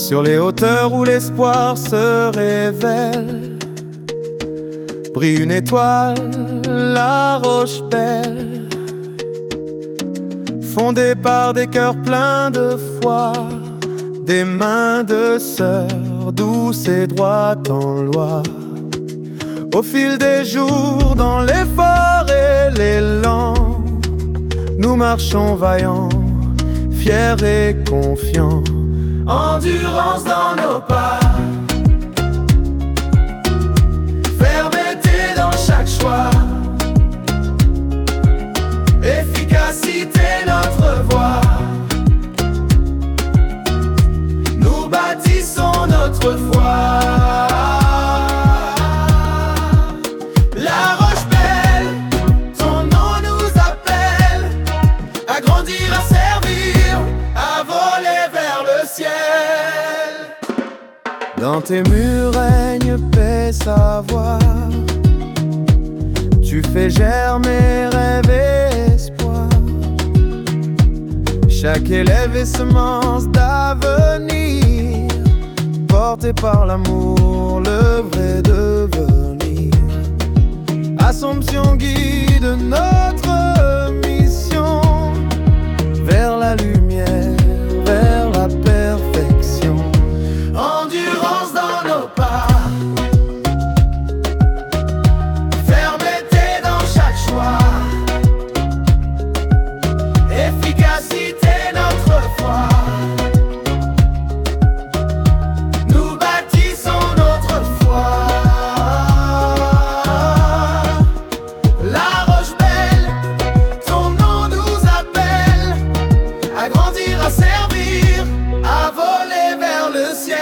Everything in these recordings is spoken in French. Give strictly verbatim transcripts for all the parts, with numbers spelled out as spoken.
Sur les hauteurs où l'espoir se révèle, brille une étoile, la Roche-Belle, fondée par des cœurs pleins de foi, des mains de sœurs douces et droites en loi. Au fil des jours, dans l'effort et l'élan, nous marchons vaillants, fiers et confiants. Endurance dans nos pas, fermeté dans chaque choix, efficacité notre voix. Nous bâtissons notre foi. La Roche-Belle, ton nom nous appelle à grandir, à servir, à voler vers le ciel. Dans tes murs règne paix, savoir. Tu fais germer rêve et espoir. Chaque élève est semence d'avenir, porté par l'amour, le vrai devenir. Assomption guide notre mission vers la lumière, vers la perfection. Endurance dans nos pas, fermeté dans chaque choix, efficacité notre foi. Nous bâtissons notre foi. La Roche-Belle, ton nom nous appelle à grandir, à servir, à voler vers le ciel.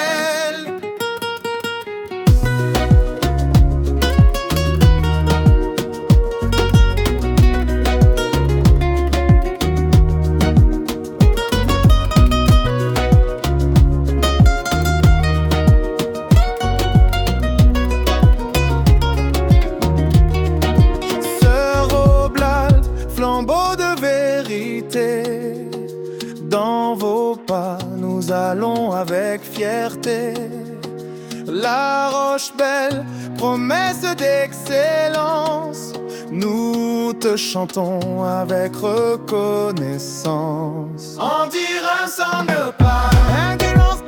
Sœur Oblate, flambeau de vérité, dans vos pas nous allons avec fierté. La Roche-Belle, promesse d'excellence, nous te chantons avec reconnaissance. Endurance en nos pas, endurance